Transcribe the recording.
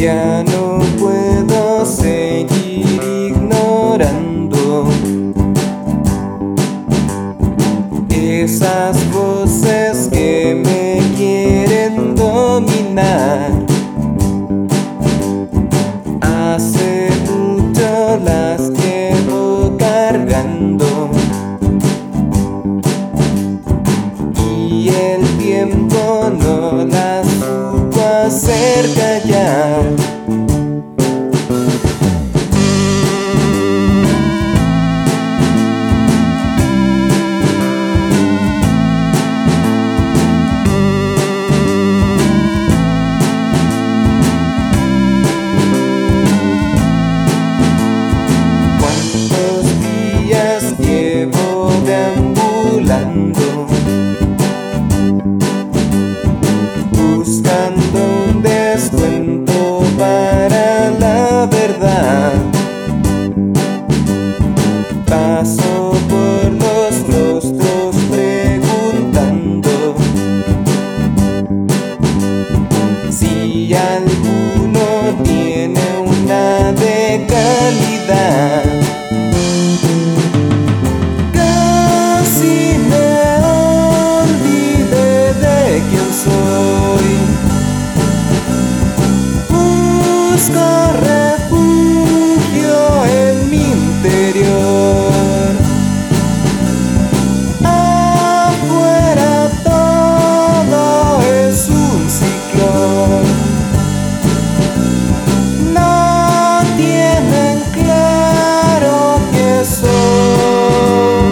Ya no puedo seguir ignorando esas voces que me quieren dominar. Hace mucho las llevo cargando y el tiempo no las supo hacer callar. Llevo deambulando, buscando un descuento para la verdad. Paso por los rostros preguntando si alguno tiene una de calidad. Busco refugio en mi interior. Afuera todo es un ciclón. No tienen claro que soy.